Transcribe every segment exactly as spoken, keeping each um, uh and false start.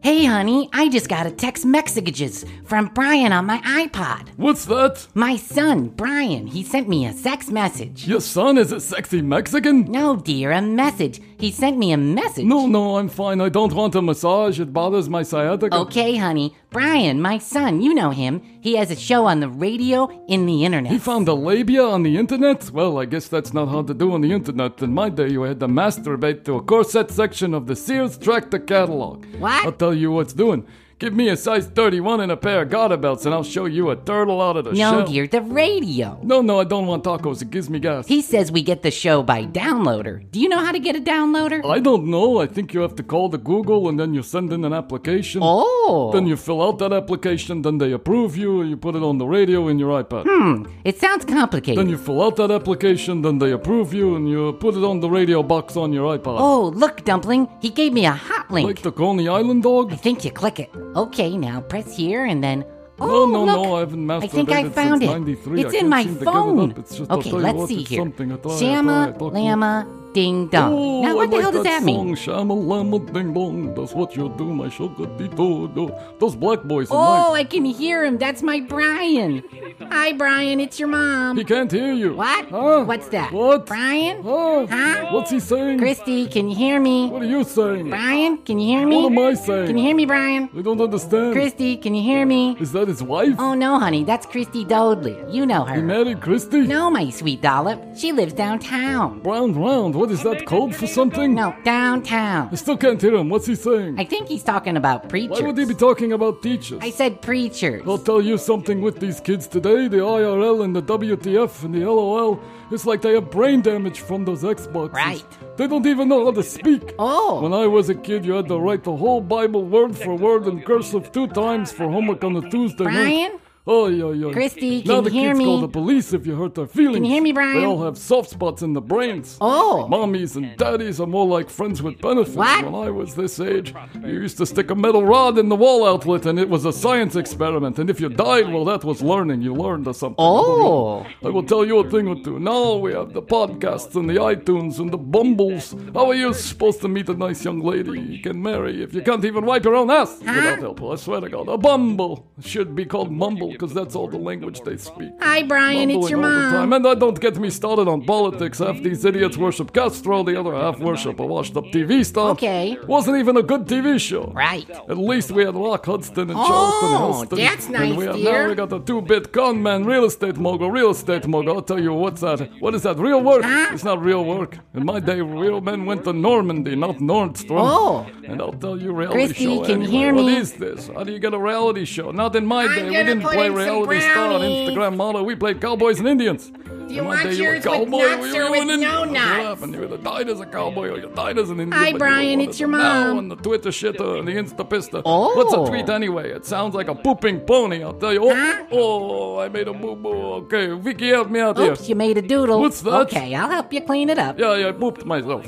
Hey, honey, I just got a text messages from Brian on my iPod. What's that? My son, Brian, he sent me a sex message. Your son is a sexy Mexican? No, dear, a message. He sent me a message. No, no, I'm fine. I don't want a massage. It bothers my sciatica. Okay, honey. Brian, my son, you know him. He has a show on the radio in the internet. He found a labia on the internet? Well, I guess that's not hard to do on the internet. In my day, you had to masturbate to a corset section of the Sears Tractor catalog. What? I'll tell you what's doing. Give me a size thirty-one and a pair of garter belts, and I'll show you a turtle out of the No, shell. dear, the radio. No, no, I don't want tacos. It gives me gas. He says we get the show by downloader. Do you know how to get a downloader? I don't know. I think you have to call the Google, and then you send in an application. Oh. Then you fill out that application, then they approve you, and you put it on the radio in your iPad. Hmm, it sounds complicated. Then you fill out that application, then they approve you, and you put it on the radio box on your iPod. Oh, look, Dumpling, he gave me a hot link. Like the Coney Island dog? I think you click it. Okay, now press here and then... No, Oh, no, look. no, I haven't masturbated I think I since found it. ninety-three. It's I in can't my seem to get it phone. up. It's just, I'll Okay, tell you let's what, see it's here. something. I thought- I Shama, thought I talked to you. Lama, Ding Dong. Oh, now, what I the like hell does that, that mean? song, Shama Lama Ding Dong. That's what you do, my sugar dee do do. Those black boys are Oh, nice. I can hear him. That's my Brian. Hi, Brian. It's your mom. He can't hear you. What? Huh? What's that? What? Brian? Huh? Huh? What's he saying? Christy, can you hear me? What are you saying? Brian, can you hear me? What am I saying? Can you hear me, Brian? I don't understand. Christy, can you hear me? Is that his wife? Oh, no, honey. That's Christy Dodley. You know He her. married Christy? No, my sweet dollop. She lives downtown. Round, round. What is that, code for something? No, downtown. I still can't hear him. What's he saying? I think he's talking about preachers. Why would he be talking about teachers? I said preachers. I'll tell you something with these kids today. The I R L and the W T F and the L O L. It's like they have brain damage from those Xboxes. Right. They don't even know how to speak. Oh. When I was a kid, you had to write the whole Bible word for word in cursive two times for homework on a Tuesday night. Brian? Oh, yeah, yeah. Christy, now can the you hear kids me? call the police if you hurt their feelings. Can you hear me, Brian? They all have soft spots in the brains. Oh. Mommies and daddies are more like friends with benefits. What? When I was this age, you used to stick a metal rod in the wall outlet and it was a science experiment. And if you died, well, that was learning. You learned or something. Oh. I will tell you a thing or two. Now we have the podcasts and the iTunes and the Bumbles. How are you supposed to meet a nice young lady you can marry if you can't even wipe your own ass without help? I swear to God. A Bumble should be called Mumble because that's all the language they speak. Hi, Brian. It's your Mumbling all the mom. time. And uh, don't get me started on politics. Half these idiots worship Castro, the other half worship a washed-up T V star. Okay. Wasn't even a good T V show. Right. At least we had Rock Hudson and Oh, Charleston Heston. that's nice, and we have, dear. Now we got a two-bit con man, real estate mogul, real estate mogul. I'll tell you what's that. What is that? Real work? Huh? It's not real work. In my day, real men went to Normandy, not Nordstrom. Oh. And I'll tell you, reality Christy, show can you anyway. hear What me? is this? How do you get a reality show? Not in my I'm day. We gonna didn't put play in some reality star on brownies. Instagram model. We played cowboys and Indians. Do you In my want day, you were a yours with cowboy, nuts you or were with an Indian. no What nuts? happened? You either died as a cowboy or you died as an Indian. Hi, but you Brian, were it's your one of them. mom. Now on the Twitter shitter and the Insta pista. Oh. What's a tweet anyway? It sounds like a pooping pony. I'll tell you. Oh, Huh? oh I made a boo boo. Okay, Vicky, help me out Oops, here. you made a doodle. What's that? Okay, I'll help you clean it up. Yeah, yeah, I pooped myself.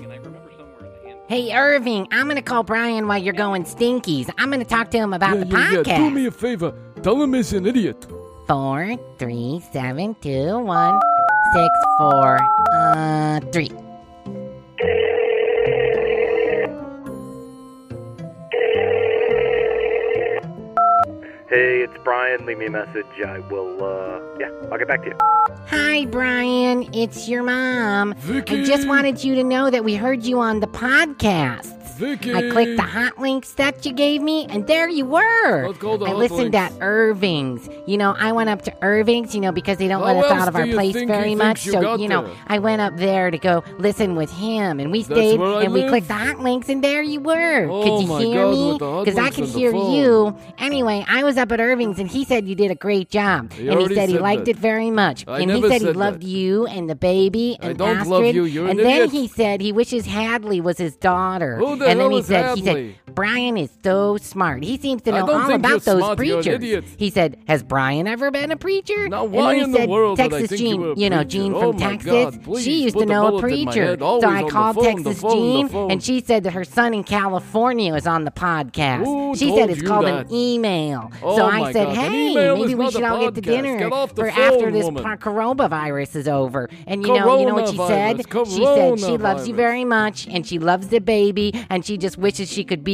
Hey, Irving, I'm going to call Brian while you're going stinkies. I'm going to talk to him about Yeah, the yeah, yeah. podcast. Do me a favor. Tell him he's an idiot. Four, three, seven, two, one, six, four, uh, three. Hey, it's Brian. Leave me a message. I will, uh, yeah, I'll get back to you. Hi, Brian. It's your mom. Vicky. I just wanted you to know that we heard you on the podcast. Vicky. I clicked the hot links that you gave me, and there you were. Let's go to I hot listened links. at Irving's. You know, I went up to Irving's, you know, because they don't How let us else out of do our you place think very he much. thinks you So, got you know, there? I went up there to go listen with him, and we That's stayed, where I and we live? clicked the hot links, and there you were. Oh, could you my hear God, me? with the hot Because I links could and the hear phone. you. Anyway, I was up at Irving's, and he said you did a great job. He and he already said he said liked that. it very much. I and he never said he said loved that. you and the baby I and don't Astrid. love you. You're and an then idiot. he said he wishes Hadley was his daughter. Who the and hell then he is said, he Hadley? said, Brian is so smart. He seems to I know don't all think about you're those smart. You're an preachers. idiot. He said, has Brian ever been a preacher? Now, and why then he in the said, world would I Texas think you Jean, were a you know, preacher? Jean Oh, from my Texas, God, please, she used put to the know a bullet in my preacher. head. So Always I on the called phone, the Texas phone, the Jean, phone. and she said that her son in California is on the podcast. Who she told said it's you called that? an email. Oh, so I my said, God. An hey, email maybe is we not should a all get to podcast. dinner Get off the for phone, after this woman. par- coronavirus is over. And you know, you know what she said? Coronavirus. She said she loves you Coronavirus. very much, and she loves the baby, and she just wishes she could be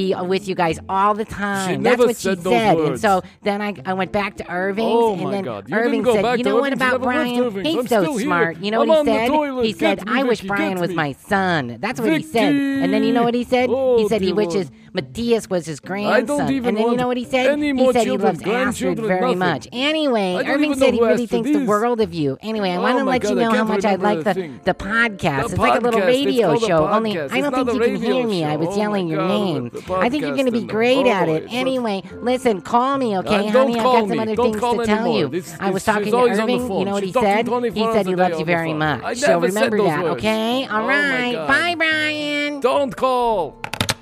be with you guys all the time. She That's never what she said those said. And words. so then I, I went back to Irving's, Oh, and my then God. You Irving didn't go said, back you to know what Irving's. You about never went to Brian? Irving's. He's I'm so still here. smart. You know I'm what he on the said? toilet. He said, Get me, I wish Vicky, Brian get was me. my son. That's what he said. Vicky! And then you know what he said? Oh, he said he dear wishes Lord. Matthias was his grandson. even and then you want know what he said? any He more said he children, loves Astrid grandchildren, very nothing. much. Anyway, I don't Irving even know said he who really asked for thinks the these. world of you. Anyway, I Oh, want to my let God, you I know how can't much I remember like the the, thing. the podcast. The it's like a little podcast. It's radio called a show. Only podcast. I It's don't not think a you can radio hear me. I show. was Oh, yelling my your God, name. with the I think you're going to be podcast and the great at it. voice. Anyway, listen, call me, okay, Uh, don't honey? I've call got some me. other Don't things call to tell anymore. you. This- I was this- talking she's to always on the Irving. phone. You know what he She's talking said? twenty-four He hours said he a day loves on you the very phone. much. I So never said remember those that, words. okay? All Oh, my right. God. Bye, Brian. Don't call.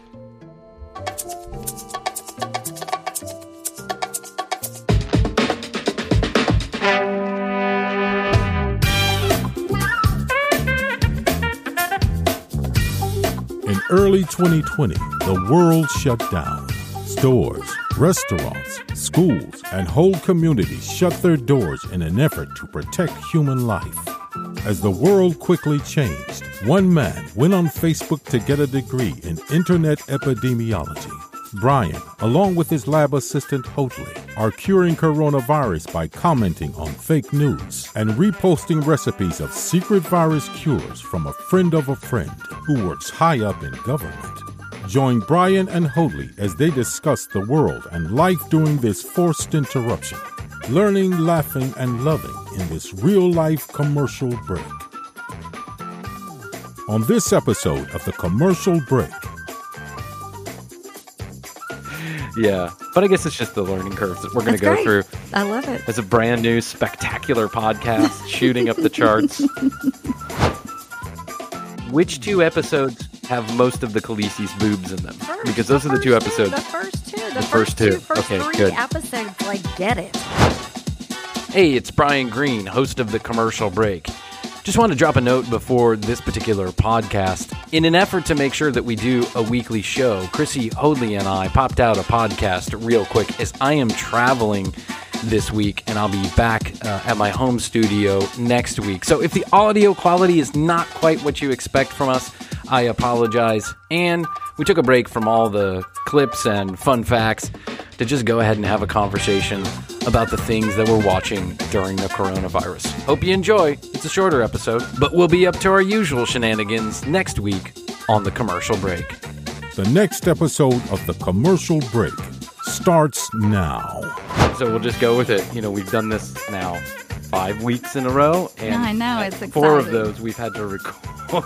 In early twenty twenty, the world shut down. Stores, restaurants, schools, and whole communities shut their doors in an effort to protect human life. As the world quickly changed, one man went on Facebook to get a degree in internet epidemiology. Brian, along with his lab assistant Hotley, are curing coronavirus by commenting on fake news and reposting recipes of secret virus cures from a friend of a friend who works high up in government. Join Brian and Hotley as they discuss the world and life during this forced interruption, learning, laughing, and loving in this real-life commercial break. On this episode of The Commercial Break, Yeah, but I guess it's just the learning curves that we're going to That's go great. through. I love it. It's a brand new, spectacular podcast shooting up the charts. Which two episodes have most of the Khaleesi's boobs in them? First, Because those the are the two first episodes. The first two. The, The first, first two. two. First Okay, three good. episodes, like, get it. Hey, it's Brian Green, host of The Commercial Break. Just want to drop a note before this particular podcast. In an effort to make sure that we do a weekly show, Chrissy Hoadley and I popped out a podcast real quick as I am traveling this week, and I'll be back uh, at my home studio next week. So if the audio quality is not quite what you expect from us, I apologize. And we took a break from all the clips and fun facts to just go ahead and have a conversation about the things that we're watching during the coronavirus. Hope you enjoy. It's a shorter episode, but we'll be up to our usual shenanigans next week on The Commercial Break. the next episode of The Commercial Break starts now. So we'll just go with it. You know, we've done this now five weeks in a row, and I know, it's four of exciting. those we've had to record.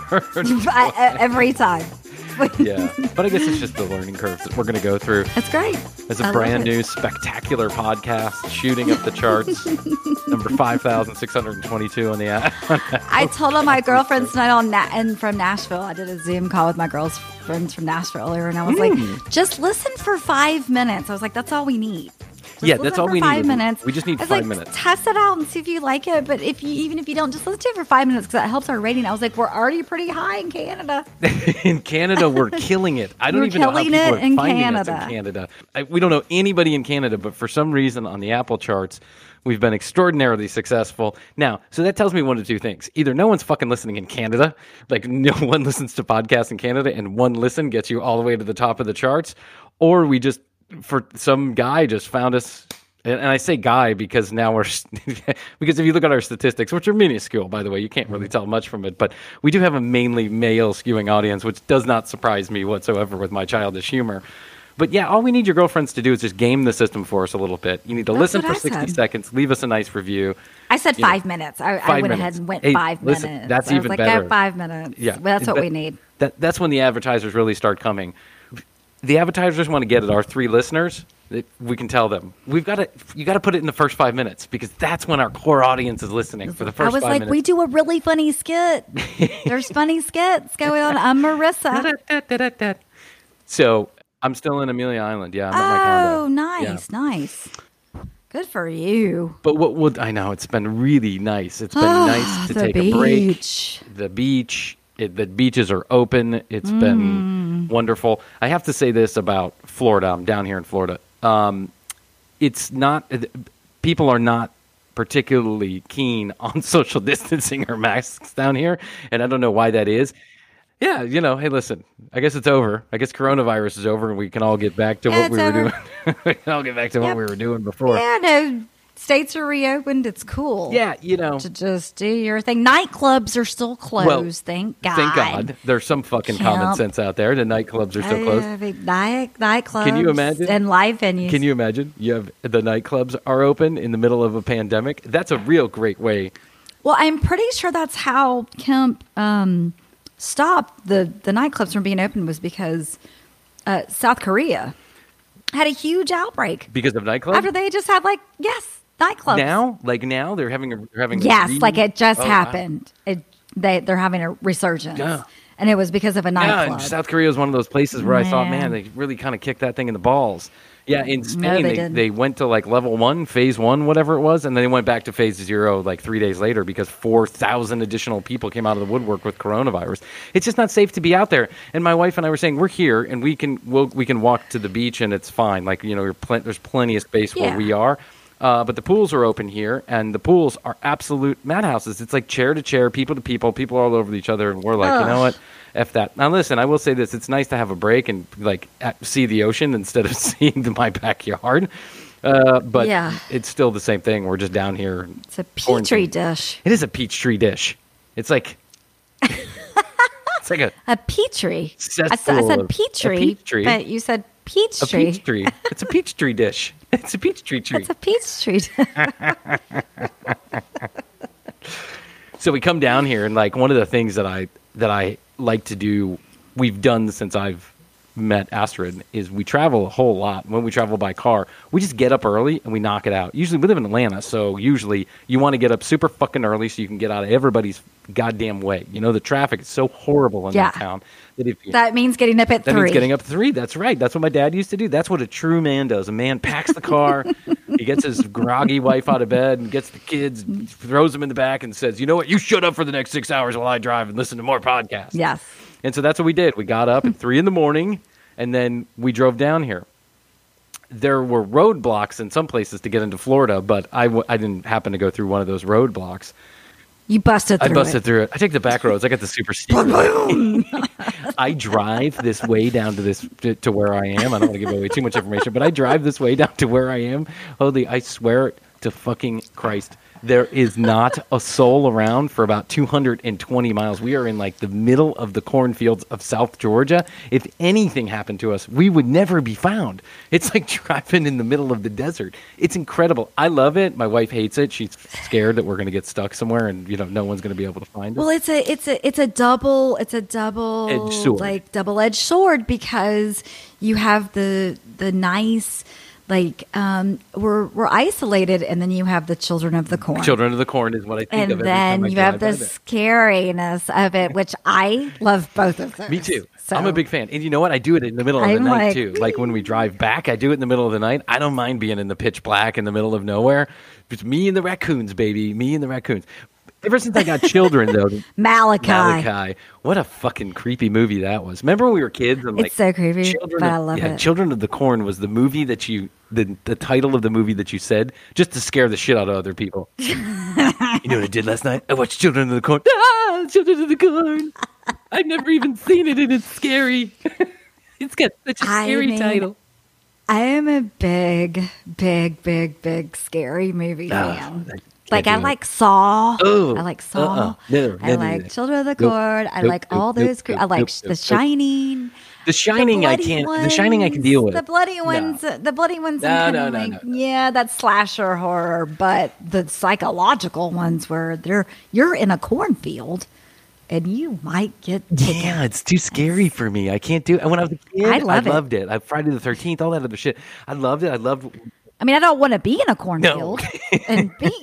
I- I- Every time. Yeah, but I guess it's just the learning curves that we're going to go through. It's great. It's I a love brand it. new, spectacular podcast shooting up the charts. Number five thousand six hundred twenty-two on the app. I told all my girlfriends tonight on Na- and from Nashville. I did a Zoom call with my girls friends from Nashville earlier, and I was Hmm. like, "Just listen for five minutes." I was like, "That's all we need." Just Yeah, listen that's all for we five need. minutes. We just need I was five like, minutes. Test it out and see if you like it. But if you even if you don't, just listen to it for five minutes because that helps our rating. I was like, "We're already pretty high in Canada." In Canada, we're killing it. I don't We're even know how killing people it are in finding Canada. us in Canada. I, we don't know anybody in Canada, but for some reason on the Apple charts, we've been extraordinarily successful. Now, so that tells me one of two things. Either no one's fucking listening in Canada, like no one listens to podcasts in Canada, and one listen gets you all the way to the top of the charts, or we just, for some guy just found us. And and I say guy because now we're, because if you look at our statistics, which are minuscule, by the way, you can't really tell much from it, but we do have a mainly male skewing audience, which does not surprise me whatsoever with my childish humor. But yeah, all we need your girlfriends to do is just game the system for us a little bit. You need to That's listen what for I sixty said. seconds, leave us a nice review. I said You know, five minutes. I, I five went minutes. ahead and went Hey, five listen, minutes. that's I was even like, better. "Yeah, five minutes. Yeah, Well, that's what that- we need. That that's when the advertisers really start coming. The advertisers want to get at our three listeners. It- We can tell them we've got to. You got to put it in the first five minutes because that's when our core audience is listening for the first I was five like, minutes. we do a really funny skit. There's funny skits going on. I'm Marissa. So I'm still in Amelia Island. Yeah, I'm at my Oh, condo. nice, Yeah. nice. Good for you. But what would I know? It's been really nice. It's been Ah, nice to the take a break. beach. The beach. It, the beaches are open. It's Mm. been wonderful. I have to say this about Florida. I'm down here in Florida. Um, it's not. People are not particularly keen on social distancing or masks down here, and I don't know why that is. Yeah, you know, hey, listen, I guess it's over. I guess coronavirus is over and we can all get back to Yeah, what we it's were over. doing. We can all get back to what Yep. we were doing before. Yeah, no, states are reopened. It's cool. Yeah, you know. To just do your thing. Nightclubs are still closed. Well, thank God. Thank God. There's some fucking common Camp. sense out there. The nightclubs are still closed. Uh, big night nightclubs. Can you imagine? And live venues. Can you imagine? You have the nightclubs are open in the middle of a pandemic. That's a real great way. Well, I'm pretty sure that's how Kemp um, stopped the, the nightclubs from being open was because uh, South Korea had a huge outbreak Because of nightclubs? after they just had like yes nightclubs Now? Like now? They're having a, they're having a Yes, re- like it just Oh, wow. happened. It they they're having a resurgence, Yeah. and it was because of a Yeah, nightclub. and South Korea is one of those places where I thought, Man. man, they really kind of kicked that thing in the balls. Yeah, in Spain, they they, didn't. they went to like level one, phase one, whatever it was, and then they went back to phase zero like three days later because four thousand additional people came out of the woodwork with coronavirus. It's just not safe to be out there. And my wife and I were saying, we're here and we can we'll, we can walk to the beach and it's fine. Like, you know, we're pl- there's plenty of space Yeah. where we are. Uh, but the pools are open here, and the pools are absolute madhouses. It's like chair to chair, people to people, people all over each other, and we're like, you know what? F that. Now, listen, I will say this. It's nice to have a break and, like, at, see the ocean instead of seeing the, my backyard. Uh, but Yeah. it's still the same thing. We're just down here. It's a petri quarantined. dish. It is a peach tree dish. It's like... it's like a, A petri. I said, I Cesspool said of- a petri, peach tree. but you said peach a tree. peach tree. It's a peach tree dish. It's a peach tree tree. It's a peach tree. So we come down here, and like one of the things that I that I like to do, we've done since I've met Astrid, is we travel a whole lot. When we travel by car, we just get up early and we knock it out. Usually we live in Atlanta, so usually you want to get up super fucking early so you can get out of everybody's goddamn way. You know, the traffic is so horrible in Yeah. that town that if you That means getting up at that three. means getting up at three. That's right. That's what my dad used to do. That's what a true man does. A man packs the car, he gets his groggy wife out of bed and gets the kids, throws them in the back and says, you know what, you shut up for the next six hours while I drive and listen to more podcasts. Yes. And so that's what we did. We got up at three in the morning and then we drove down here. There were roadblocks in some places to get into Florida, but I, w- I didn't happen to go through one of those roadblocks. You busted I through busted it. through it. I take the back roads. I got the super steep. I drive this way down to this to, to where I am. I don't want to give away too much information, but I drive this way down to where I am. Holy, I swear to fucking Christ, there is not a soul around for about two hundred twenty miles. We are in like the middle of the cornfields of South Georgia. If anything happened to us, we would never be found. It's like driving in the middle of the desert. It's incredible. I love it. My wife hates it. She's scared that we're going to get stuck somewhere and, you know, no one's going to be able to find us. Well, it's a it's a it's a double it's a double Edged sword. like double edged sword because you have the the nice like um we're we're isolated and then you have the children of the corn. Children of the Corn is what I think and of every time then I you drive have the by there. scariness of it, which I love both of those. Me too. So, I'm a big fan. And you know what? I do it in the middle of the I'm night like, too. Like when we drive back, I do it in the middle of the night. I don't mind being in the pitch black in the middle of nowhere. It's me and the raccoons, baby. Me and the raccoons. Ever since I got children, though, Malachi. Malachi, what a fucking creepy movie that was. Remember when we were kids? And It's like, so creepy, Children but of, I love yeah, it. Children of the Corn was the movie that you, the the title of the movie that you said, just to scare the shit out of other people. You know what I did last night? I watched Children of the Corn. Ah, Children of the Corn. I've never even seen it, and it's scary. It's got such a I scary mean, title. I am a big, big, big, big scary movie Ah, fan. I can't Like I do it. like Saw. Oh, I like Saw. uh-uh. Never, I never do like that. Children of the Nope. Corn. I Nope, like nope, all nope, those. cre- nope, I like nope, The nope. Shining. The Shining, the I bloody can't. Ones, The Shining, I can deal with. The bloody No. ones. uh, The bloody ones. No, I'm no, kinda no, like, no, no. yeah, that's slasher horror. But the psychological ones where they're you're in a cornfield and you might get taken. Yeah, it's too scary for me. I can't do it. And when I was a kid, I love it. loved it. I, Friday the thirteenth, all that other shit. I loved it. I loved. I mean, I don't want to be in a cornfield and be.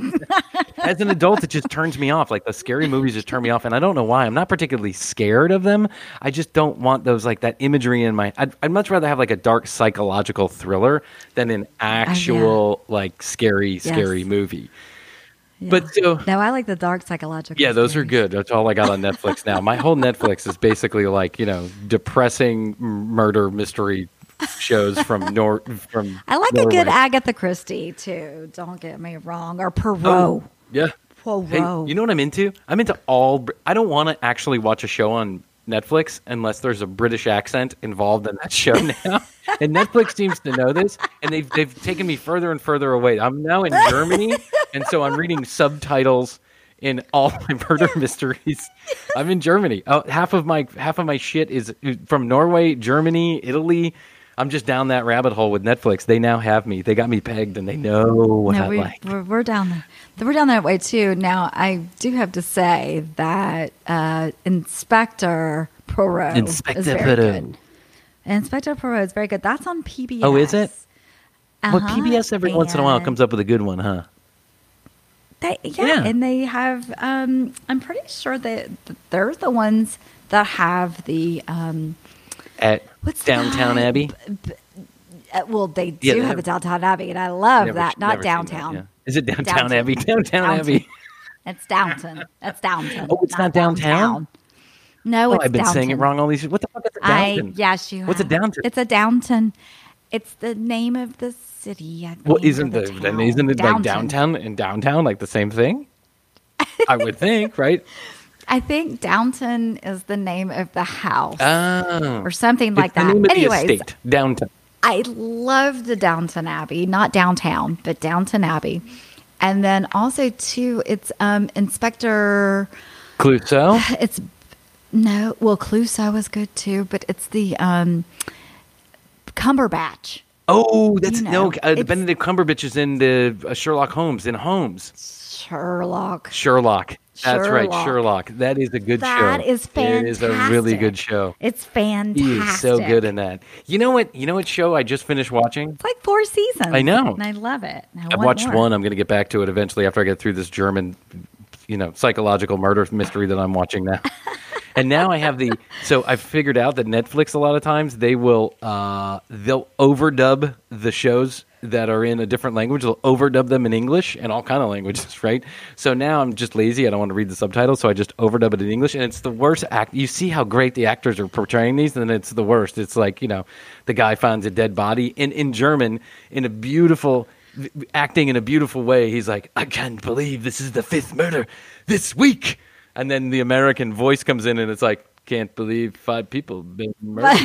As an adult, it just turns me off. Like the scary movies just turn me off, and I don't know why. I'm not particularly scared of them. I just don't want those like that imagery in my. I'd, I'd much rather have like a dark psychological thriller than an actual like scary, scary movie. Yeah. But so. No, I like the dark psychological. Yeah, those are stories. good. That's all I got on Netflix now. My whole Netflix is basically like, you know, depressing m- murder mystery shows from Nor from I like Norway. a good Agatha Christie too. Don't get me wrong, or Poirot. Oh, yeah. Poirot. Hey, you know what I'm into? I'm into all. br- I don't want to actually watch a show on Netflix unless there's a British accent involved in that show now. And Netflix seems to know this, and they've they've taken me further and further away. I'm now in Germany, and so I'm reading subtitles in all my murder mysteries. I'm in Germany. Oh, half of my half of my shit is from Norway, Germany, Italy. I'm just down that rabbit hole with Netflix. They now have me. They got me pegged, and they know what no, I we, like. We're, we're down there. We're down that way too. Now, I do have to say that uh, Inspector Poirot Inspector is very Poirot. good. Inspector Poirot is very good. That's on P B S. Oh, is it? Uh-huh. Well, P B S every once in a while And comes up with a good one, huh? They, yeah, Yeah. and they have. Um, I'm pretty sure that they're the ones that have the. Um, At What's the Downtown guy? Abbey. uh, well, they do Yeah, they have have- the Downtown Abbey, and I love Never- that. Not never seen that, downtown. yeah. Is it Downtown Downtown. Abbey? Downtown Downtown. Abbey. It's Downton. That's Downton. Oh, it's not downtown? No, Oh, it's I've been saying it Downton. wrong all these years. What the fuck is a I Downton? yes, you. What's a have. Downton? It's a Downton. It's the name of the city. I think, Well, or isn't the the, then town. isn't it like Downton. downtown and downtown like the same thing? I would think, right? I think Downton is the name of the house Oh, or something like it's the that. name of the Anyways, estate, downtown. I love the Downton Abbey, not downtown, but Downton Abbey. And then also too, it's um, Inspector. Clouseau. It's no, well, Clouseau is good too, but it's the um, Cumberbatch. Oh, that's You know, no. Uh, it's- Benedict Cumberbatch is in the uh, Sherlock Holmes in Holmes. Sherlock. Sherlock. That's right, Sherlock. Sherlock. That is a good show. That is It is a really fantastic. good show. It's fantastic. He is so good in that. You know what? You know what show I just finished watching? It's like four seasons. I know. and I love it. I I've want watched more. one. I'm going to get back to it eventually after I get through this German, you know, psychological murder mystery that I'm watching now. And now I have the so I've figured out that Netflix a lot of times they will uh, they'll overdub the shows that are in a different language. They'll overdub them in English and all kind of languages, right? So now I'm just lazy. I don't want to read the subtitles, so I just overdub it in English, and it's the worst act. You see how great the actors are portraying these, and it's the worst. It's like, you know, the guy finds a dead body in in German in a beautiful. acting in a beautiful way. He's like, I can't believe this is the fifth murder this week. And then the American voice comes in and it's like, can't believe five people been murdered.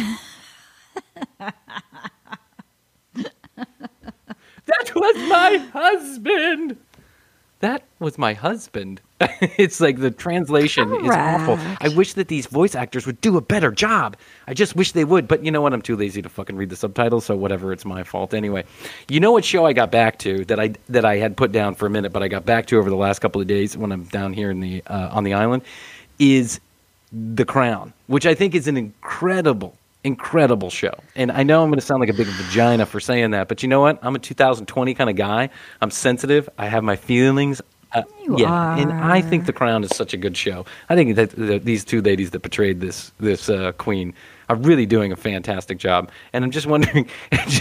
That was my husband. That was my husband. It's like the translation is awful. I wish that these voice actors would do a better job. I just wish they would. But you know what? I'm too lazy to fucking read the subtitles, so whatever, it's my fault anyway. You know what show I got back to that I that I had put down for a minute, but I got back to over the last couple of days when I'm down here in the uh, on the island is The Crown, which I think is an incredible Incredible show. And I know I'm going to sound like a big vagina for saying that, but you know what? I'm a two thousand twenty kind of guy. I'm sensitive. I have my feelings. Uh, You yeah, and I are. think The Crown is such a good show. I think that the, these two ladies that portrayed this this uh, queen are really doing a fantastic job. And I'm just wondering if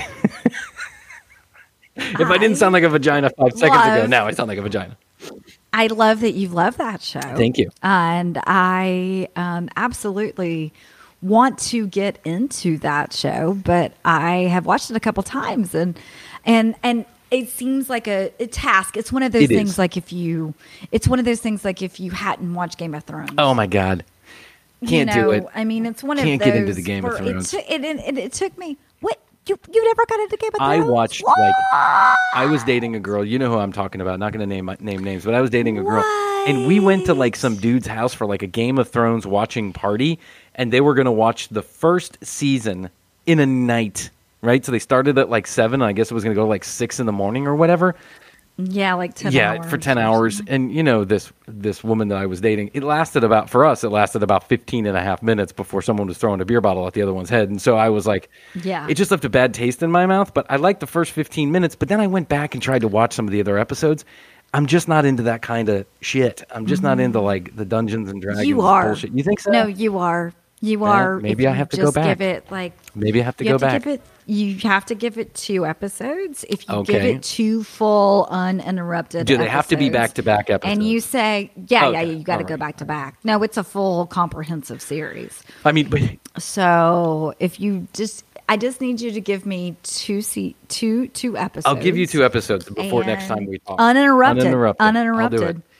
I didn't sound like a vagina five seconds ago. love- Now I sound like a vagina. I love that you love that show. Thank you. And I um, absolutely want to get into that show, but I have watched it a couple times, and and and it seems like a, a task. It's one of those It things is. like if you, it's one of those things like if you hadn't watched Game of Thrones. Oh my God. Can't you know, do it. I mean, it's one Can't of those. get into the Game of where Thrones. It, took- it, it, it took me. What you you never got into Game of I Thrones? watched What? like I was dating a girl. You know who I'm talking about. Not going to name name names, but I was dating a girl, and we went to like some dude's house for like a Game of Thrones watching party, and they were going to watch the first season in a night, right? So they started at like seven. And I guess it was going to go like six in the morning or whatever. Yeah, like ten. yeah, hours for ten or hours. something. And you know, this this woman that I was dating, it lasted about, for us, it lasted about fifteen and a half minutes before someone was throwing a beer bottle at the other one's head. And so I was like, Yeah. it just left a bad taste in my mouth. But I liked the first fifteen minutes. But then I went back and tried to watch some of the other episodes. I'm just not into that kind of shit. I'm just not into like the Dungeons and Dragons You are. bullshit. You think so? No, you are. You Yeah, are. maybe if I you have to go just back. Give it like. Maybe I have to you go have to back. Give it, you have to give it two episodes. If you give Okay. it two full uninterrupted, Do they have to be episodes, back-to-back episodes? And you say, yeah, yeah, Okay, yeah, you got to all go right. back to back. No, it's a full comprehensive series. I mean, but So if you just, I just need you to give me two se- two two episodes. I'll give you two episodes before next And time we talk. Uninterrupted. Uninterrupted. I'll do Uninterrupted. it.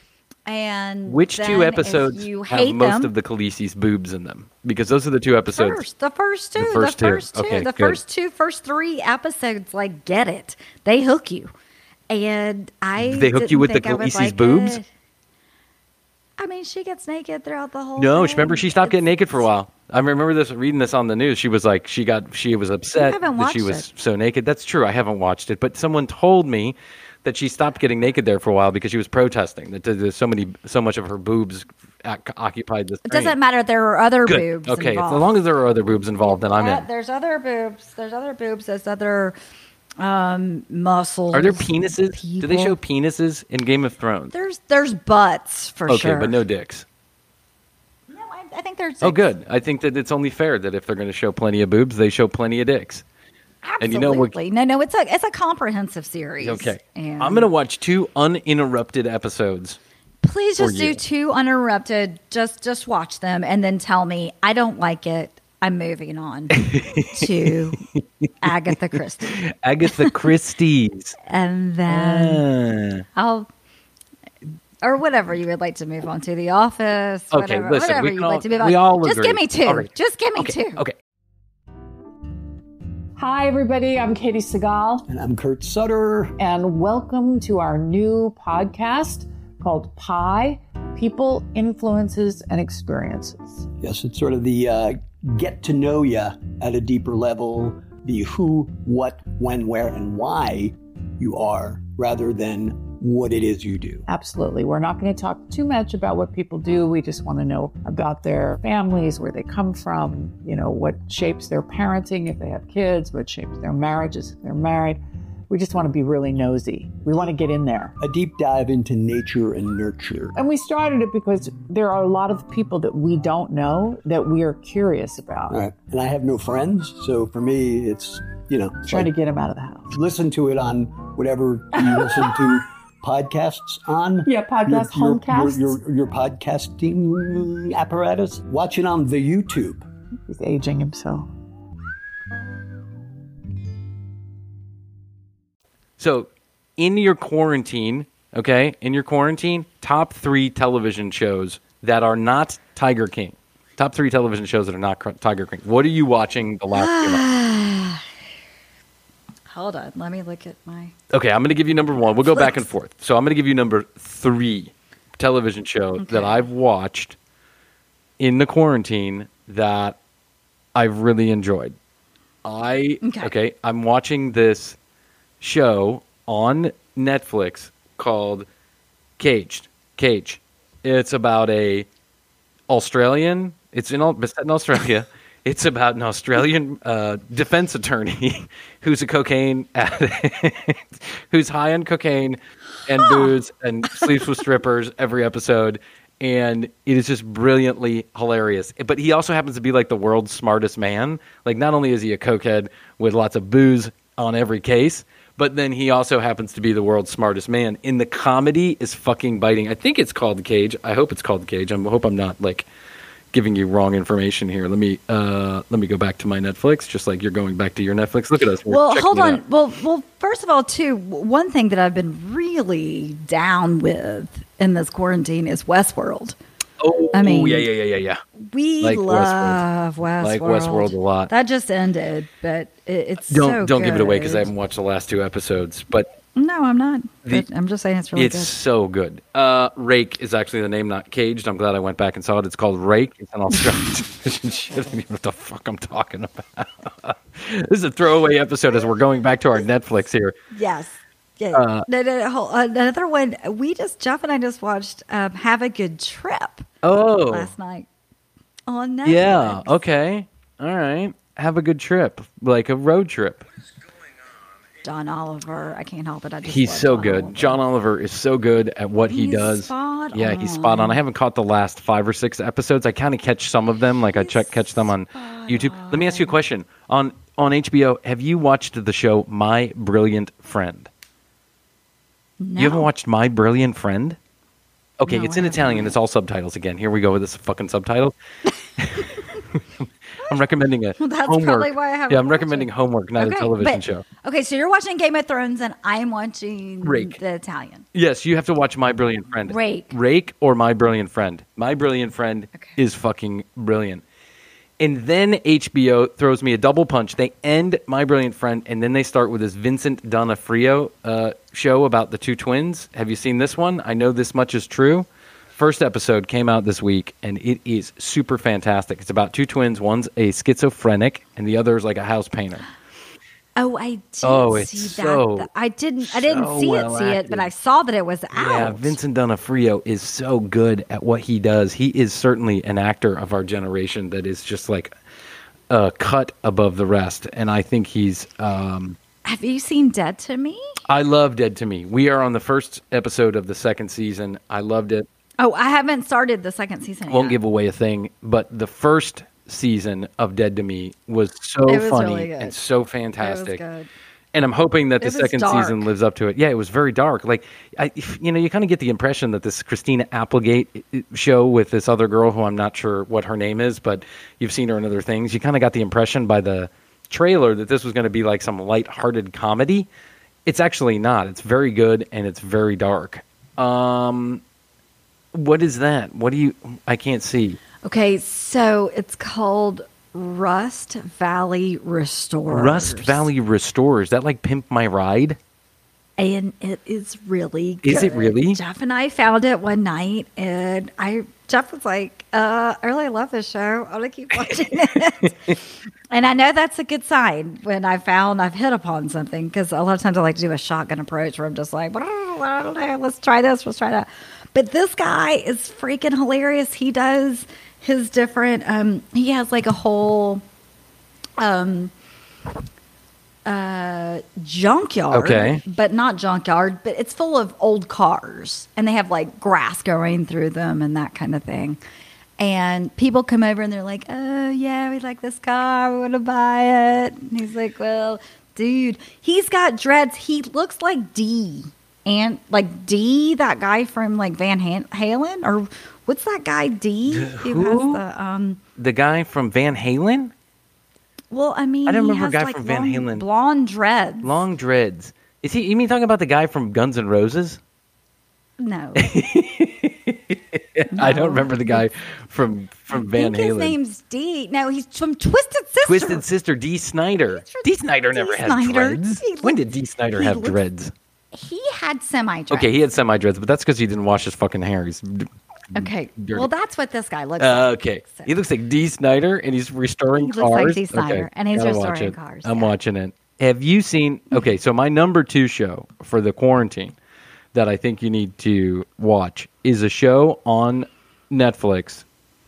And Which then two if episodes you have hate most them, of the Khaleesi's boobs in them? Because those are the two episodes. First, the first two, The the first first two. two, Okay, the good. first two, first three episodes, like get it. They hook you, and I They hook you didn't with the think I would Khaleesi's like boobs? it. I mean, she gets naked throughout the whole. No, thing. she- remember she stopped getting It's- naked for a while. I remember this reading this on the news. She was like, she got, she was upset haven't that she watched was it. so naked. That's true. I haven't watched it, but someone told me that she stopped getting naked there for a while because she was protesting that there's so many, so much of her boobs ac- occupied the It screen. doesn't matter. There are other Good. boobs. Okay, involved. as long as there are other boobs involved, then I'm Uh, in. There's other boobs. There's other boobs. There's other um, muscles. Are there penises? Do they show people. penises in Game of Thrones? There's there's butts for Okay, sure. but no dicks. No, I, I think there's. Oh, good. I think that it's only fair that if they're going to show plenty of boobs, they show plenty of dicks. Absolutely. And you know we're- no, no. It's a it's a comprehensive series. Okay. And I'm going to watch two uninterrupted episodes. please for just you. do two uninterrupted. Just just watch them and then tell me I don't like it. I'm moving on to Agatha Christie, Agatha Christie's. and then Ah. I'll. Or whatever you would like to move on to, The Office. Okay, whatever, listen, whatever we you'd can all- like to move on. we all Just agree. give me two. All right. Just give me Okay. two. Okay. Hi, everybody. I'm Katie Segal, And I'm Kurt Sutter. and welcome to our new podcast called Pi People, Influences, and Experiences. Yes, it's sort of the uh, get to know you at a deeper level, the who, what, when, where, and why you are, rather than what it is you do. Absolutely. We're not going to talk too much about what people do. We just want to know about their families, where they come from, you know, what shapes their parenting if they have kids, what shapes their marriages if they're married. We just want to be really nosy. We want to get in there. A deep dive into nature and nurture. And we started it because there are a lot of people that we don't know that we are curious about. All right. And I have no friends, so for me, it's, you know, it's Trying like, to get them out of the house. listen to it on whatever you listen to podcasts on. Yeah, podcast, your, homecasts. Your, your, your podcasting apparatus. Watch it on the YouTube. He's aging himself. So, in your quarantine, okay, in your quarantine, top three television shows that are not Tiger King. Top three television shows that are not Cr- Tiger King. What are you watching the last few months? Hold on. Let me look at my. Okay, I'm going to give you number one. We'll go back and forth. So, I'm going to give you number three television show Okay. that I've watched in the quarantine that I've really enjoyed. I Okay. okay, I'm watching this show on Netflix called Caged. Cage. It's about a Australian. It's in Au- it's set in Australia. It's about an Australian uh, defense attorney who's a cocaine addict, who's high on cocaine and booze and sleeps with strippers every episode. And it is just brilliantly hilarious. But he also happens to be like the world's smartest man. Like, not only is he a cokehead with lots of booze on every case, but then he also happens to be the world's smartest man. And the comedy is fucking biting. I think it's called Cage. I hope it's called Cage. I hope I'm not like giving you wrong information here. Let me uh, let me go back to my Netflix, just like you're going back to your Netflix. Look at us. We're Well, checking hold it on. out. Well, well, first of all, too, w- one thing that I've been really down with in this quarantine is Westworld. Oh, I mean, yeah, yeah, yeah, yeah, yeah. We Like Westworld. love Westworld. Like Westworld a lot. That just ended, but it, it's Don't so don't give it away because I good. haven't watched the last two episodes, but No, I'm not. The- But I'm just saying it's really it's good. so good. Uh, Rake is actually the name, not Caged. I'm glad I went back and saw it. It's called Rake. It's an Australian television shit. I don't even know what the fuck I'm talking about. This is a throwaway episode as we're going back to our Netflix here. Yes. Yeah. Uh, no, no, no, hold- another one. We just Jeff and I just watched um, "Have a Good Trip" Oh, last night on Netflix. yeah. Okay. All right. Have a good trip, like a road trip. John Oliver. I can't help it. I just He's love so John good. Oliver. John Oliver is so good at what he He's does. spot yeah, he's spot on. on. I haven't caught the last five or six episodes. I kind of catch some of them, like I check catch them on YouTube. Let me ask you a question. On on H B O, have you watched the show My Brilliant Friend? No. You haven't watched My Brilliant Friend? Okay, No, it's I in haven't. Italian. It's all subtitles again. Here we go with this fucking subtitles. I'm recommending a Well, that's homework. probably why I haven't Yeah, I'm watched recommending it. homework, not a television but- show. Okay, so you're watching Game of Thrones and I'm watching Rake. the Italian. Yes, you have to watch My Brilliant Friend. Rake. Rake or My Brilliant Friend. My Brilliant Friend Okay. is fucking brilliant. And then H B O throws me a double punch. They end My Brilliant Friend, and then they start with this Vincent D'Onofrio uh, show about the two twins. Have you seen this one? I know this much is true. First episode came out this week, and it is super fantastic. It's about two twins. One's a schizophrenic, and the other is like a house painter. Oh, I did Oh, it's see so- that. I didn't. I didn't so see well it. See it, acted. but I saw that it was out. Yeah, Vincent D'Onofrio is so good at what he does. He is certainly an actor of our generation that is just like a cut above the rest. And I think he's. Um, Have you seen Dead to Me? I love Dead to Me. We are on the first episode of the second season. I loved it. Oh, I haven't started the second season. Won't yet. give away a thing, but the first season of Dead to Me was so It was funny really good. and so It was fantastic. good. And I'm hoping that the It was second dark. season lives up to it. Yeah, it was very dark. Like, I, you know, you kind of get the impression that this Christina Applegate show with this other girl, who I'm not sure what her name is, but you've seen her in other things. You kind of got the impression by the trailer that this was going to be like some lighthearted comedy. It's actually not. It's very good and it's very dark. Um, what is that? What do you? I can't see. Okay, so it's called Rust Valley Restorers. Rust Valley Restore. Is that like Pimp My Ride? And it is really good. Is it really? Jeff and I found it one night, and I Jeff was like, uh, I really love this show. I want to keep watching it. And I know that's a good sign when I found I've hit upon something, because a lot of times I like to do a shotgun approach where I'm just like, well, I don't know, let's try this, let's try that. But this guy is freaking hilarious. He does his different, um, he has like a whole um, uh, junkyard. Okay. But not junkyard, but it's full of old cars. And they have like grass growing through them and that kind of thing. And people come over and they're like, oh, yeah, we like this car. We want to buy it. And he's like, well, dude, he's got dreads. He looks like D. And like D, that guy from like Van Han- Halen? Or what's that guy, D? Who Who? has the, um, The guy from Van Halen? well, I mean, I don't he remember a has, guy like, from Van long Halen. blonde dreads. Long dreads. Is he? You mean talking about the guy from Guns N' Roses? No. I don't remember the guy from from I Van think his Halen. name's D. No, he's from Twisted Sister. Twisted Sister, D. Snyder. He's from D. Snyder D. never had Snyder. dreads. He When looks- did D. Snyder he have looks- dreads? He had semi dreads. Okay, he had semi dreads, but that's because he didn't wash his fucking hair. He's Okay. dirty. Well, that's what this guy looks Uh, like. okay. So- He looks like D. Snyder, and he's restoring He cars. looks like D. Snyder, Okay, and he's gotta watch restoring it. cars, I'm yeah. watching it. Have you seen? Okay, so my number two show for the quarantine that I think you need to watch is a show on Netflix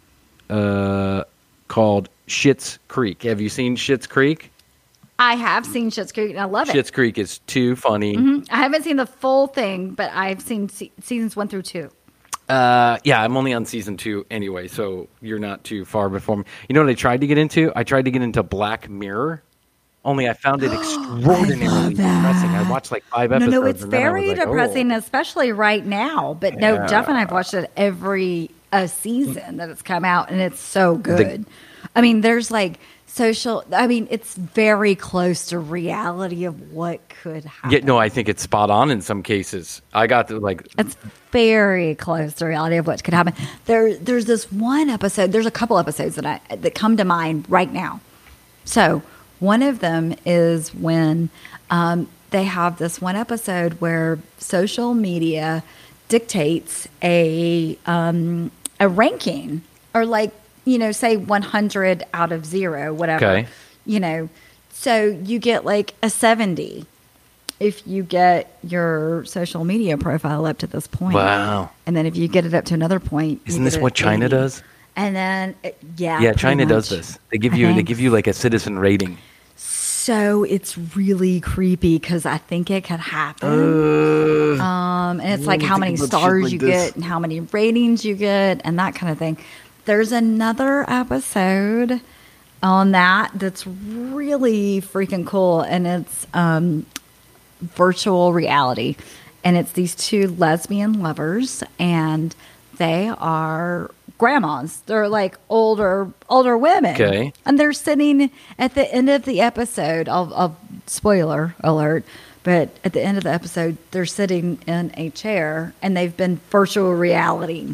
uh, called Schitt's Creek. Have you seen Schitt's Creek? I have seen Schitt's Creek, and I love it. Schitt's Creek is too funny. Mhm. I haven't seen the full thing, but I've seen se- seasons one through two. Uh, yeah, I'm only on season two anyway, so you're not too far before me. You know what I tried to get into? I tried to get into Black Mirror, only I found it extraordinarily depressing. I watched like five No, episodes. no, it's and then I was very like, oh. depressing, especially right now. But no, Jeff and I've watched it every a season that it's come out, and it's so good. I mean, there's like social. I mean, it's very close to reality of what could happen. Yeah, no, I think it's spot on in some cases. I got to like, It's very close to reality of what could happen. There, there's this one episode. There's a couple episodes that I that come to mind right now. So one of them is when um, they have this one episode where social media dictates a um, a ranking, or like, you know, say one hundred out of zero, whatever. Okay. You know, so you get like a seventy if you get your social media profile up to this point. wow. And then if you get it up to another point, you Isn't get this it what China eighty. does? And then, uh, yeah, Yeah, pretty China does much. this. They give I you they think. give you like a citizen rating. So it's really creepy because I think it could happen. um, and it's like how many stars you get and how many ratings you get and that kind of thing. There's another episode on that that's really freaking cool, and it's um, virtual reality. And it's these two lesbian lovers, and they are grandmas. They're like older older women. Okay. And they're sitting at the end of the episode. Of, of spoiler alert. But at the end of the episode, they're sitting in a chair and they've been virtual reality.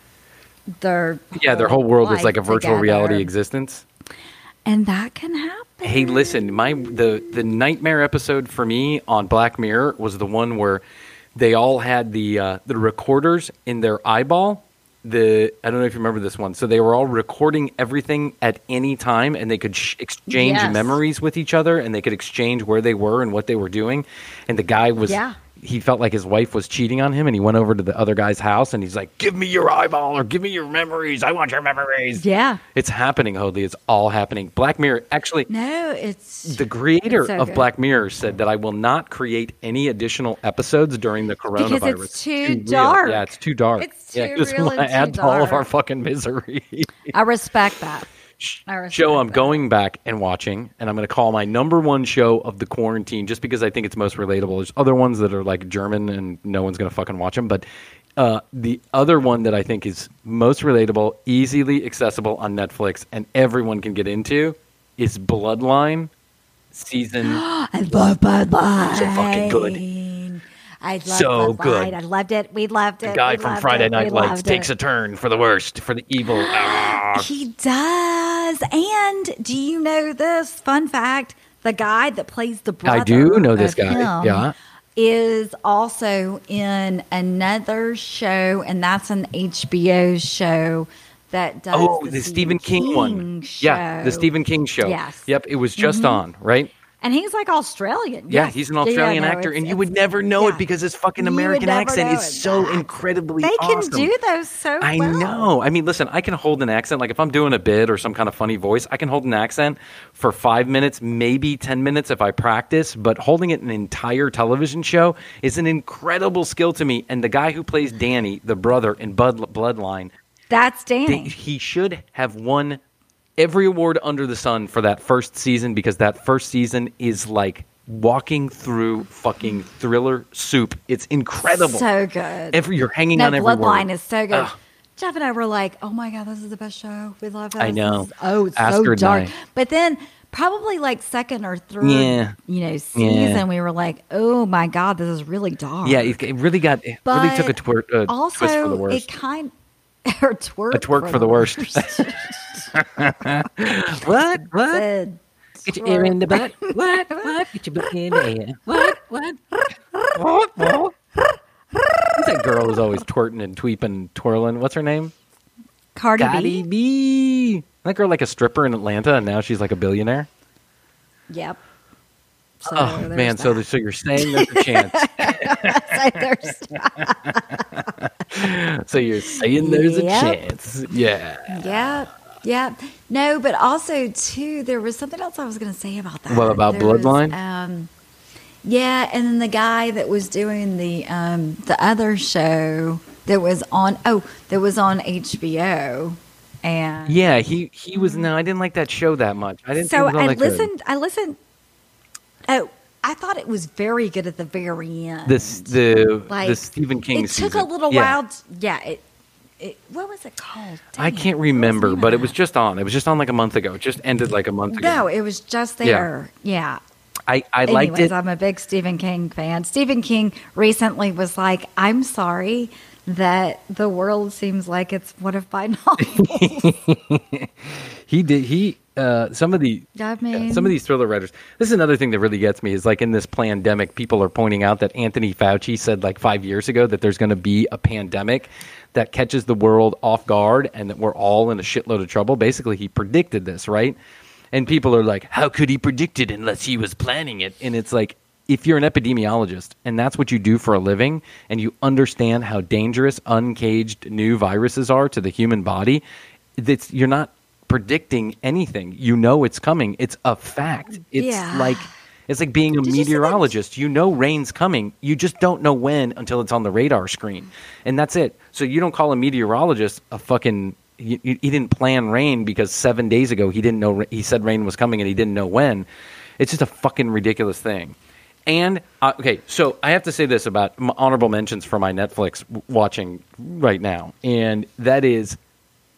Their Yeah, their whole world is life like a virtual together. reality existence. And that can happen. Hey, listen, my the the nightmare episode for me on Black Mirror was the one where they all had the uh, the recorders in their eyeball. The I don't know if you remember this one. So they were all recording everything at any time, and they could sh- exchange Yes. memories with each other, and they could exchange where they were and what they were doing. And the guy was Yeah. he felt like his wife was cheating on him, and he went over to the other guy's house, and he's like, "Give me your eyeball, or give me your memories. I want your memories." Yeah. It's happening, Hoadley. It's all happening. Black Mirror, actually, No, it's the creator it's so of good. Black Mirror said that I will not create any additional episodes during the coronavirus. Because it's too real. dark. Yeah, it's too dark. It's yeah, too just real want to and add too to all of dark. our fucking misery. I respect that. I respect Show I'm that. going back and watching, and I'm going to call my number one show of the quarantine just because I think it's most relatable. There's other ones that are like German and no one's going to fucking watch them, but uh, the other one that I think is most relatable, easily accessible on Netflix, and everyone can get into is Bloodline season. I love Bloodline. So fucking good. I love So Bloodline. good. I loved it. We loved it. The guy we from loved Friday it. Night we Lights loved takes it. a turn for the worst, for the evil. Ah. He does. And do you know this fun fact? The guy that plays the brother I do know this of guy. him Yeah. is also in another show, and that's an H B O show that does Oh, the, the Stephen King, one. show. Yeah, the Stephen King show. Yes. Yep, it was just Mhm. on, right? And he's like Australian. Yeah, Yes. he's an Yeah, yeah, Australian no, actor, it's- and you it's- would never know yeah. it because his fucking You would American never accent know is it. so That- incredibly They can awesome. do those so I well. know. I mean, listen, I can hold an accent. Like if I'm doing a bit or some kind of funny voice, I can hold an accent for five minutes, maybe ten minutes if I practice. But holding it an entire television show is an incredible skill to me. And the guy who plays Danny, the brother in Bud- Bloodline, That's they, Danny. he should have won every award under the sun for that first season because that first season is like walking through fucking thriller soup. It's incredible. So good. Every you're hanging no, on every Bloodline word. is so good. Ugh. Jeff and I were like, "Oh my god, this is the best show. We love it." I know. This is- oh, it's Astrid so and dark. I. But then, probably like second or third, Yeah. you know, season, Yeah. we were like, "Oh my god, this is really dark." Yeah, it, it really got it but really took a twer- uh, also, twist for the worst. it kind or twerk A twerk for the worst. what? What? Said Get your ear in the twerk. butt. What? What? Get your butt in the air. What? What? What? What? Who's that girl who's always twerting and tweeping and twirling? What's her name? Cardi, Cardi B. B. That girl like a stripper in Atlanta, and now she's like a billionaire. Yep. So Oh there's man, so that. so you're saying there's a chance. So there's So you're saying there's Yep. a chance. Yeah. Yeah, yeah. No, but also too, there was something else I was going to say about that. What, about There was, Bloodline? um, yeah, and then the guy that was doing the um, the other show that was on oh that was on H B O, and Yeah, he he was no, I didn't like that show that much. I didn't so think it was all I that good. listened. I listened. Oh, I thought it was very good at the very end. This the like the Stephen King It season. took a little Yeah. while. To, yeah, it, it. What was it called? I Dang can't it, what was the remember, name of but it that? was just on. It was just on like a month ago. It just ended like a month ago. No, it was just Yeah. there. Yeah. I, I liked Anyways, it. I'm a big Stephen King fan. Stephen King recently was like, "I'm sorry that the world seems like it's one of my novels." He did. He uh, some of the I mean, some of these thriller writers. This is another thing that really gets me is like in this pandemic, people are pointing out that Anthony Fauci said like five years ago that there's going to be a pandemic that catches the world off guard and that we're all in a shitload of trouble. Basically, he predicted this, right? And people are like, how could he predict it unless he was planning it? And it's like, if you're an epidemiologist and that's what you do for a living and you understand how dangerous uncaged new viruses are to the human body, that's, you're not predicting anything. You know it's coming. It's a fact. It's Yeah. like it's like being a Did you see that- meteorologist. You know rain's coming. You just don't know when until it's on the radar screen. And that's it. So you don't call a meteorologist a fucking he, he didn't plan rain because seven days ago he didn't know he said rain was coming and he didn't know when. It's just a fucking ridiculous thing. And uh, okay, so I have to say this about m- honorable mentions for my Netflix w- watching right now, and that is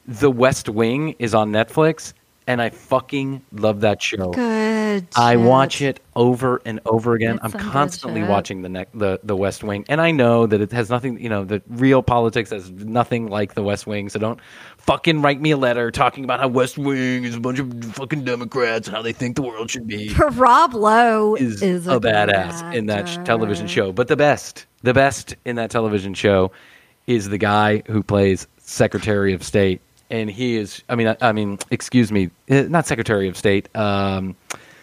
The West Wing is on Netflix, and I fucking love that show. Good. I shit. watch it over and over again. It's I'm some good constantly shit. watching the, ne- the the West Wing, and I know that it has nothing. You know, the real politics has nothing like the West Wing. So don't fucking write me a letter talking about how West Wing is a bunch of fucking Democrats and how they think the world should be. Rob Lowe Is, is, a, a, good badass in that sh- actor. television show. But the best, the best in that television show is the guy who plays Secretary of State. And he is, I mean, I, I mean, excuse me, uh, not Secretary of State. Um,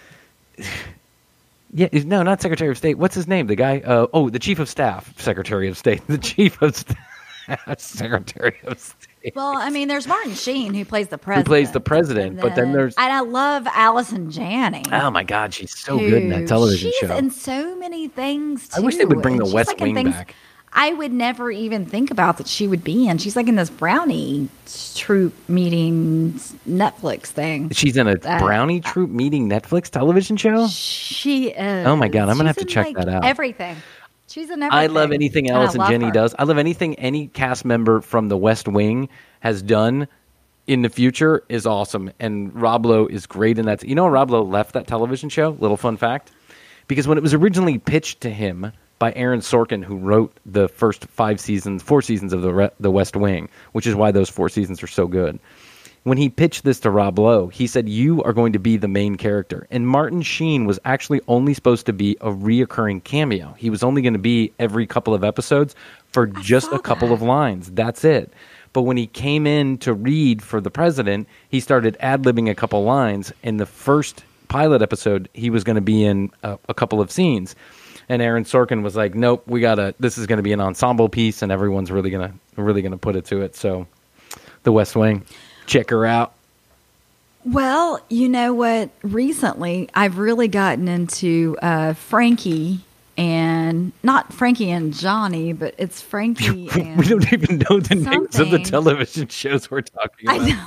yeah, no, not Secretary of State. What's his name? The guy, uh, oh, the Chief of Staff, Secretary of State. The Chief of Staff, Secretary of State. Well, I mean, there's Martin Sheen who plays the Who president. plays the president, And but then there's, and I love Allison Janney. oh my God, she's so good in that who- television she's show. in so many things. Too. I wish they would bring and the she's West like in Wing things back. I would never even think about that she would be in. She's like in this Brownie Troop meetings Netflix thing. She's in a that- Brownie Troop meeting Netflix television show? She is. Oh my God, I'm gonna have She's to in, check like, that out. Everything. She's in everything. I love anything And I Allison love Janney her. does. I love anything any cast member from The West Wing has done in the future is awesome. And Rob Lowe is great in that. You know, Rob Lowe left that television show. Little fun fact, because when it was originally pitched to him by Aaron Sorkin, who wrote the first five seasons, four seasons of the Re- the West Wing, which is why those four seasons are so good. When he pitched this to Rob Lowe, he said, "You are going to be the main character." And Martin Sheen was actually only supposed to be a reoccurring cameo. He was only going to be every couple of episodes for just saw a couple that. of lines. That's it. But when he came in to read for the president, he started ad-libbing a couple lines. In the first pilot episode, he was going to be in a, a couple of scenes. And Aaron Sorkin was like, "Nope, we gotta. This is going to be an ensemble piece, and everyone's really gonna, really gonna put it to it." So, The West Wing, check her out. Well, you know what? Recently, I've really gotten into uh, Frankie and not Frankie and Johnny, but it's Frankie and We don't even know the names of the something. television shows we're talking I about. know.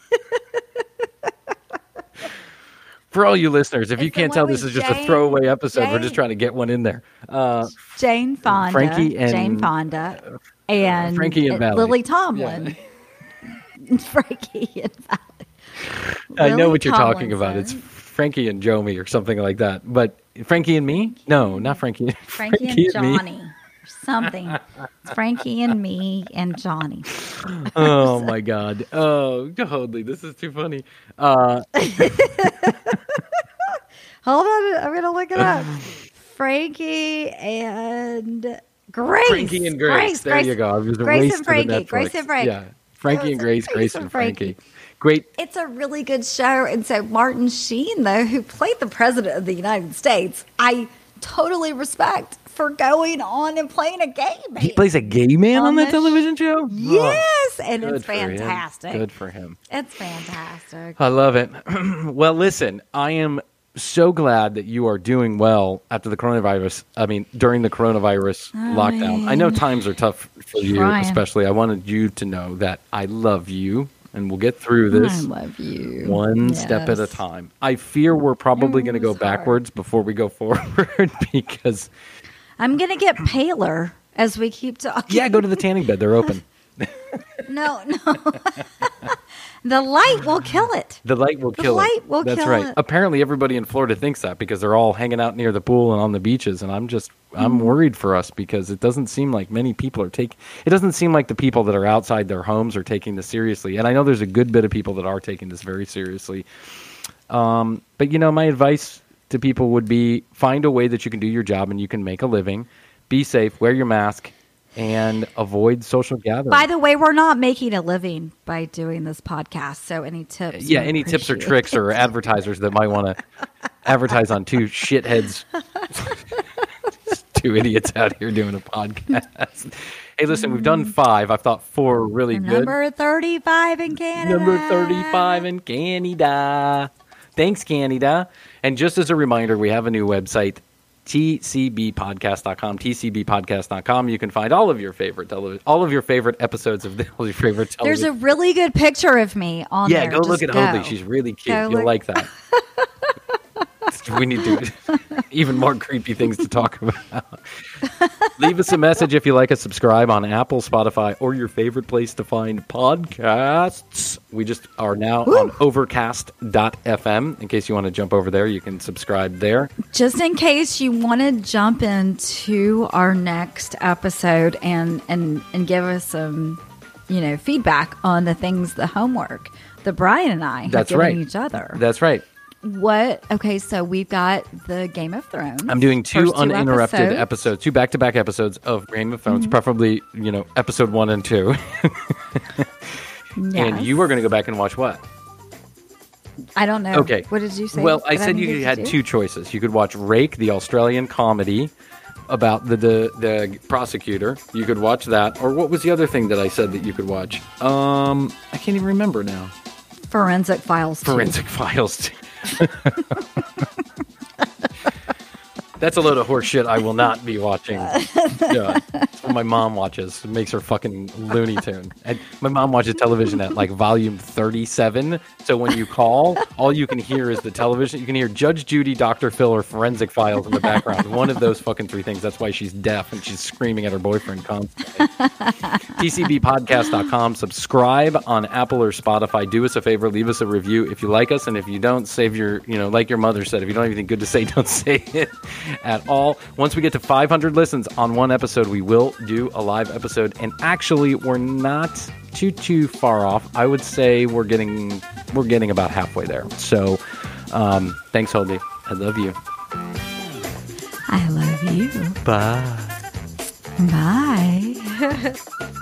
For all you listeners, if you It's the can't one tell, this with is just a Jane- throwaway episode. We're just Jane- trying to get one in there. Uh, Jane Fonda, Frankie and- Jane Fonda, and Frankie and Valley. Lily Tomlin. Frankie and Valley. I know Lily what you're talking about. Tomlinson. It's Frankie and Jomi or something like that. But Frankie and me? No, not Frankie. Frankie, and me. Johnny. Or something. It's Frankie and me and Johnny. Oh my God. Oh, totally. This is too funny. Uh, Hold on, I'm gonna look it up. Frankie and Grace. Frankie and Grace. there Grace. you go. I was Grace raced and to the Frankie. Netflix. Grace and Frankie. Yeah. Frankie Oh, and Grace. Grace Grace and and Frankie. Frankie. Great. It's a really good show. And so Martin Sheen, though, who played the president of the United States, I totally respect for going on and playing a game. He plays a gay man on, On that this- television show? Yes, and Good it's for him. fantastic. Good for him. It's fantastic. I love it. Well, listen, I am so glad that you are doing well after the coronavirus. I mean, during the coronavirus lockdown. I know times are tough for you, Trying. especially. I wanted you to know that I love you, and we'll get through this I love you. one step at a Yes. time. I fear we're probably going to go it's hard. backwards before we go forward because, I'm going to get paler as we keep talking. yeah, go to the tanning bed. They're open. No, no. The light will kill it. The light will The kill light it. will That's kill right. it. Apparently, everybody in Florida thinks that because they're all hanging out near the pool and on the beaches, and I'm just I'm Mm. worried for us because it doesn't seem like many people are taking. It doesn't seem like the people that are outside their homes are taking this seriously, and I know there's a good bit of people that are taking this very seriously. Um, but you know, my advice to people would be find a way that you can do your job and you can make a living. Be safe. Wear your mask. And avoid social gatherings. By the way, we're not making a living by doing this podcast. So any tips? Yeah, we any tips or appreciate tricks it. or advertisers that might want to advertise on two shitheads, two idiots out here doing a podcast. Hey, listen, we've done five. I've thought four were really good. Number thirty-five in Canada. Number thirty-five in Canada. Thanks, Canada. And just as a reminder, we have a new website, T C B podcast dot com, T C B podcast dot com. You can find all of your favorite tele- all of your favorite episodes of the, all your favorite There's television. a really good picture of me on yeah, there. go look Just at Hoadley. go. She's really cute. Go You'll look- like that. We need to even more creepy things to talk about. Leave us a message if you like us. Subscribe on Apple, Spotify, or your favorite place to find podcasts. We just are now Woo. on overcast dot f m. In case you want to jump over there, you can subscribe there. Just in case you want to jump into our next episode and, and, and give us some, you know, feedback on the things, the homework that Brian and I have That's given right. each other. That's right. What? Okay, so we've got the Game of Thrones. I'm doing two First two uninterrupted episodes. episodes, two back-to-back episodes of Game of Thrones, Mhm. preferably, you know, episode one and two. Yes. And you are going to go back and watch what? I don't know. Okay. What did you say? Well, I that said needed you to had do? two choices. You could watch Rake, the Australian comedy about the, the the prosecutor. You could watch that. Or what was the other thing that I said that you could watch? Um, I can't even remember now. Forensic Files. two. Forensic Files. That's a load of horse shit I will not be watching. Yeah, that's what my mom watches. It makes her fucking Looney Tune. And my mom watches television at like volume thirty-seven. So when you call, all you can hear is the television. You can hear Judge Judy, Doctor Phil, or Forensic Files in the background. One of those fucking three things. That's why she's deaf and she's screaming at her boyfriend constantly. T C B podcast dot com. Subscribe on Apple or Spotify. Do us a favor. Leave us a review if you like us. And if you don't, save your, you know, like your mother said, if you don't have anything good to say, don't say it at all. Once we get to five hundred listens on one episode, we will do a live episode. And actually, we're not too, too far off. I would say we're getting, we're getting about halfway there. So um, thanks, Holdy. I love you. I love you. Bye. Bye.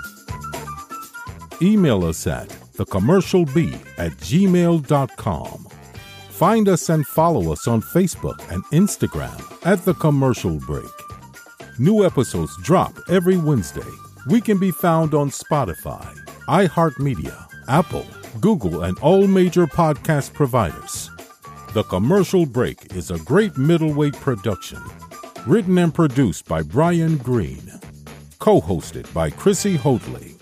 Email us at thecommercialbee at gmail dot com. Find us and follow us on Facebook and Instagram at The Commercial Break. New episodes drop every Wednesday. We can be found on Spotify, iHeartMedia, Apple, Google, and all major podcast providers. The Commercial Break is a great middleweight production. Written and produced by Brian Green. Co-hosted by Chrissy Hoadley.